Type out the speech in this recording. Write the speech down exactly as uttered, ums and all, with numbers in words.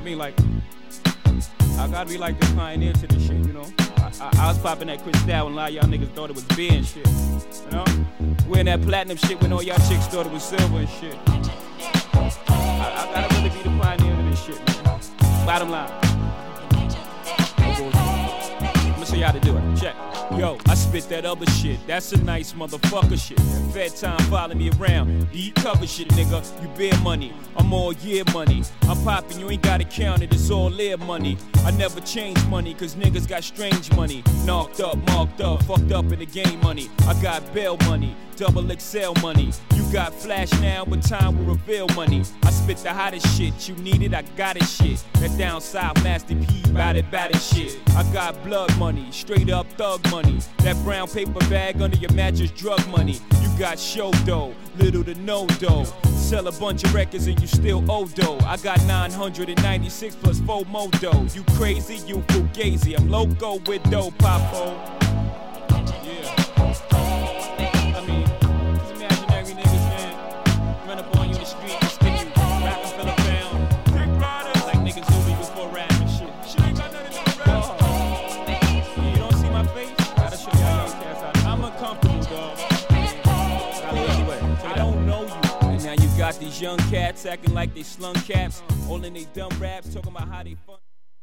mean, like, I gotta be like the pioneer to this shit, you know? I, I, I was popping that Cristal when a lot of y'all niggas thought it was beer and shit, you know? Wearing that platinum shit when all y'all chicks thought it was silver and shit. I, I gotta really be the pioneer to this shit, man. Bottom line. I'ma show you how to do it. Check. Yo, I spit that other shit. That's a nice motherfucker shit. Fed time follow me around. Eat cover shit, nigga. You bear money. I'm all year money. I'm popping, you ain't gotta count it. It's all live money. I never change money, cause niggas got strange money. Knocked up, marked up, fucked up in the game money. I got bail money, double X L money. You got flash now, but time will reveal money. I spit the hottest shit. You need it, I got it shit. That down south Master P, bout it, bout it shit. I got blood money, straight up thug money. That brown paper bag under your mattress, drug money. You got show dough, little to no dough. Sell a bunch of records and you still owe dough. I got nine hundred ninety-six plus four more dough. You crazy, you fugazi. I'm loco with dough, Papo. Yeah. I mean, these imaginary niggas, man, run up on you in the street and skin you. Rockefeller pound. Like niggas who be before rap and shit. Shit ain't got nothing to do with rap. Oh. You don't see my face? Gotta show y'all young cats out. I'm uncomfortable, dog. Anyway, I don't know you. And now you got these young cats acting like they slung caps, all in they dumb raps, talking about how they fun.